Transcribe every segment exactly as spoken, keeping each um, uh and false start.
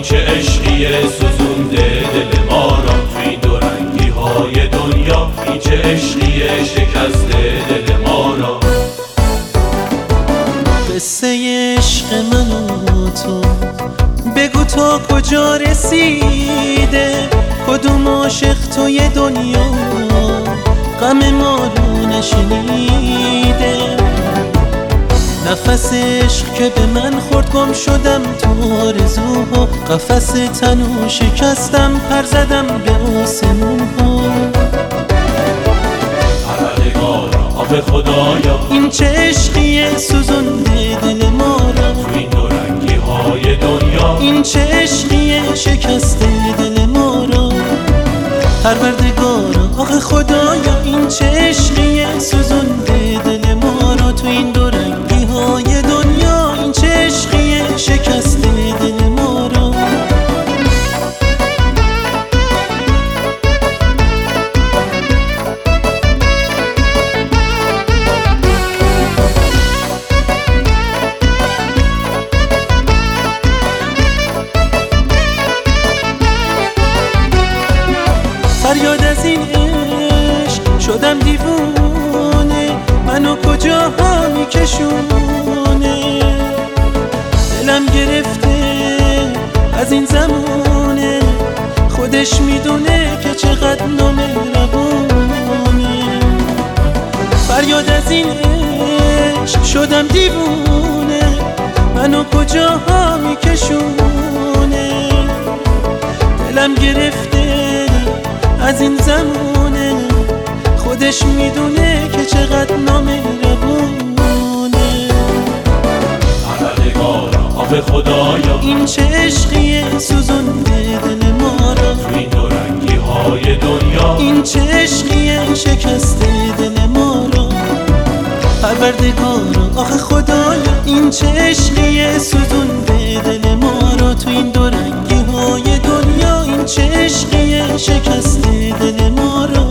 چه عشقیه سوزونده دل ما را تو این دو رنگی های دنیا. این چه عشقیه شکسته دل ما را. قصه عشق من و تو بگو تا کجا رسیده، کدوم عاشق توی دنیا غم ما رو نشنیده. نفس عشق که به من خورد گم شدم تو آرزوها، قفس تنو شکستم پر زدم به آسمونها. پروردگارا آب خدایا این چه عشقیه سوزونده دل ما را تو این دو رنگی های دنیا. این چه عشقیه شکسته دل ما را. پروردگارا آخ خدایا این چه عشقیه سوزونده دل ما را تو این دو رنگی های دنیا. این چه عشقیه شکسته دل ما را. فریاد از این عشق شدم دیوونه، منو کجاها میکشونه. دلم گرفته از این زمونه، خودش میدونه که چقدر نامهربونه. فریاد از این عشق شدم دیوونه، منو کجاها میکشونه. دلم گرفته از این زمونه، خودش میدونه که چقدر نامهربونه. پروردگارا آب خدایا این چه عشقیه سوزونده دل ما را تو این دو رنگی های دنیا. این چه عشقیه شکسته دل ما را. پروردگارا آخ خدایا این چه عشقیه سوزونده دل ما را تو این دو رنگی های دنیا. این چه عشقیه شکسته دل ما را.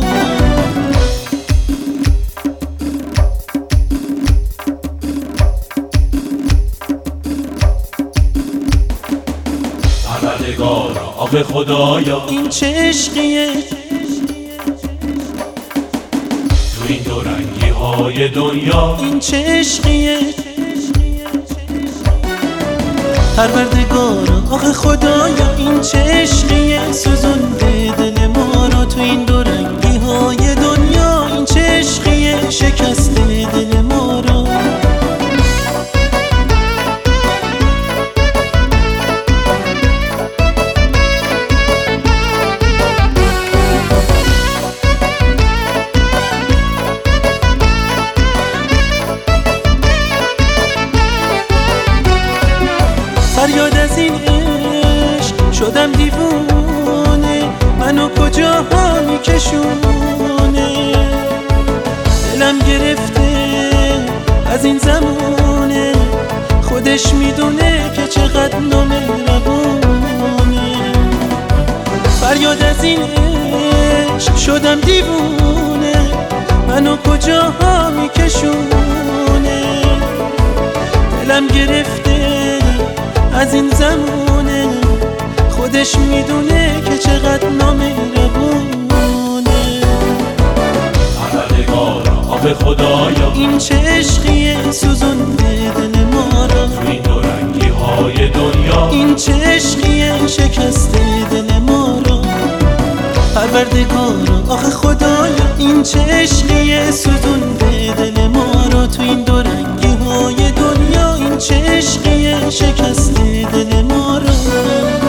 پروردگارا آب خدایا این چه عشقیه تو این دو رنگی های دنیا. این چه عشقیه. پروردگارا آخ خدایا این چه عشقیه سوزونده دل ما را تو این دو رنگی های دنیا. این چه عشقیه شکسته دل ما را. فریاد از این عشق شدم دیوونه، منو کجاها میکشونه. دلم گرفته از این زمونه، خودش میدونه که چقدر نامهربونه. فریاد از این عشق شدم دیوونه، منو کجاها میکشونه. دلم گرفته از این زمونه، خودش میدونه که چقدر نامهربونه. پروردگارا آب خدایا این چه عشقیه سوزونده دل ما را تو این دو رنگی های دنیا. این چه عشقیه شکسته دل ما را. پروردگارا آخ خدایا این چه عشقیه سوزونده دل ما را تو این دو رنگی های دنیا. این چه عشقیه شکسته دل ما را.